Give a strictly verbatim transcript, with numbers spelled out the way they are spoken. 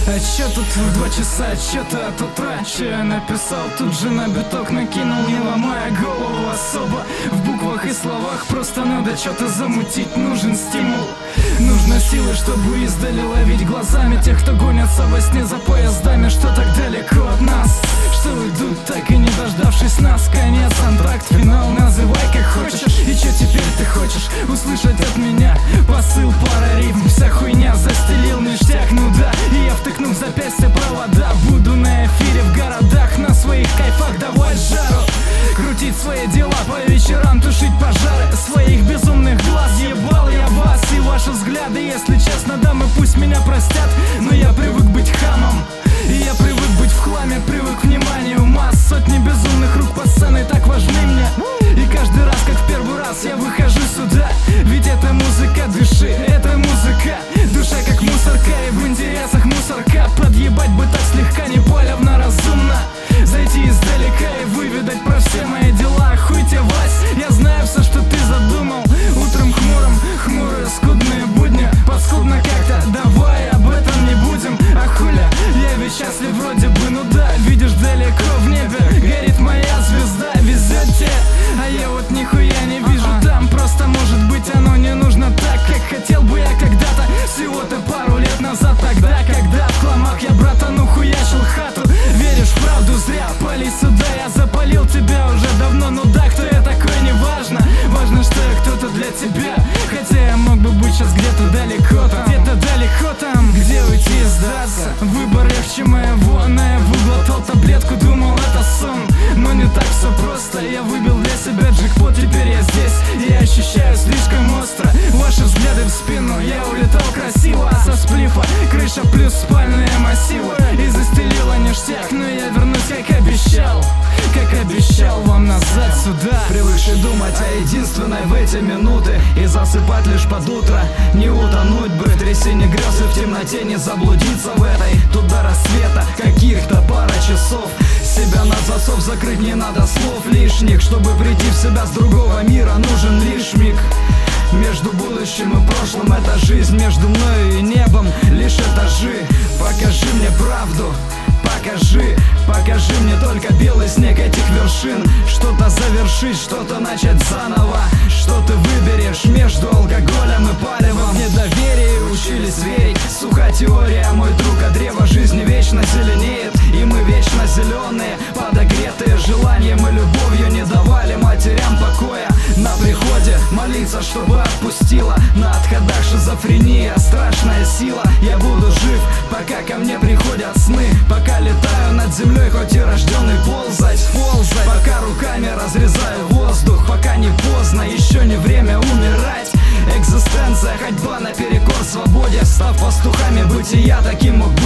А чё тут в два часа, чё-то от утра? Чё я написал, тут же на биток накинул, не ломая голову особо. В буквах и словах просто надо чё-то замутить, нужен стимул. Нужно силы, чтобы издали ловить глазами тех, кто гонятся во сне за поездами, что так далеко от нас, что уйдут, так и не дождавшись нас. Конец, антракт, финал, называй как хочешь. И чё теперь ты хочешь услышать от меня? Посыл, пара рифм, вся хуйня, застелил ништяк, ну да. И я втыкну в запястье провода, буду на эфире в городах, на своих кайфах давать жару, крутить свои дела по вечерам, тушить пожары своих безумных глаз. Ебал я вас и ваши взгляды, если честно, дамы пусть меня простят, но я привык быть хамом. И я привык быть в хламе, привык к вниманию масс. Сотни безумных рук по сцене так важны мне. И каждый раз, как в первый раз, я выхожу сюда. Ведь это музыка души, это музыка. Душа как мусорка, и в интересах мусорка подъебать бы так слегка, не палевно, разумно. Зайти издалека и выведать про все мои дела. Хуй тебе, Вась, я знаю все, что ты задумал. Утром хмурым, хмурые скудные будни. Подскудно как-то, давай об этом не будем. А хуля, я ведь счастлив вроде бы, ну да. Видишь, далеко в небе горит моя звезда. Везет тебе, а я вот нихуя не вижу там. Просто может быть оно не нужно так, как хотел бы я когда-то. Всего-то пару лет назад, тогда, когда в хламах я братану хуячил хату. Веришь в правду, зря пали сюда. Я запалил тебя уже давно, ну да, кто я такой, не важно. Важно, что я кто-то для тебя. Хотя я мог бы быть сейчас где-то далеко там, где-то далеко там, где уйти и сдаться. Выбор легче моего, на в глотал таблетку, думал это сон. Но не так все просто, я выбил для себя джекпот, теперь я здесь. И я ощущаю слишком остро ваши взгляды в спину. Я улетал красиво, а со сплифа крыша плюс спальные массивы. И застелила ништяк, но я вернусь, как обещал. Как обещал вам назад сюда. Привыкший думать о единственной в эти минуты и засыпать лишь под утро. Не утонуть бы в трясине грез и в темноте не заблудиться в этой. Тут до рассвета каких-то пара часов. Себя на засов закрыть не надо слов лишних. Чтобы прийти в себя с другого мира, нужен лишь миг. Между будущим и прошлым это жизнь, между мною и небом лишь этажи. Покажи мне правду, покажи, покажи мне только белый снег этих вершин. Что-то завершить, что-то начать заново. Что ты выберешь между алкоголем и палевом? В недоверии учились верить, суха теория, мой друг, а древо жизни вечно зеленеет. И мы вечно зеленые, подогретые желанием и любовью, не давали матерям покоя. На приходе молиться, чтобы отпустила. На отходах шизофрения, страшная сила. Я буду жив, пока ко мне приходят сны. Пока летаю над землей, хоть и рожденный ползать, ползать. Пока руками разрезаю воздух, пока не поздно, еще не время умирать. Экзистенция, ходьба наперекор свободе. Став пастухами бытия, таким мог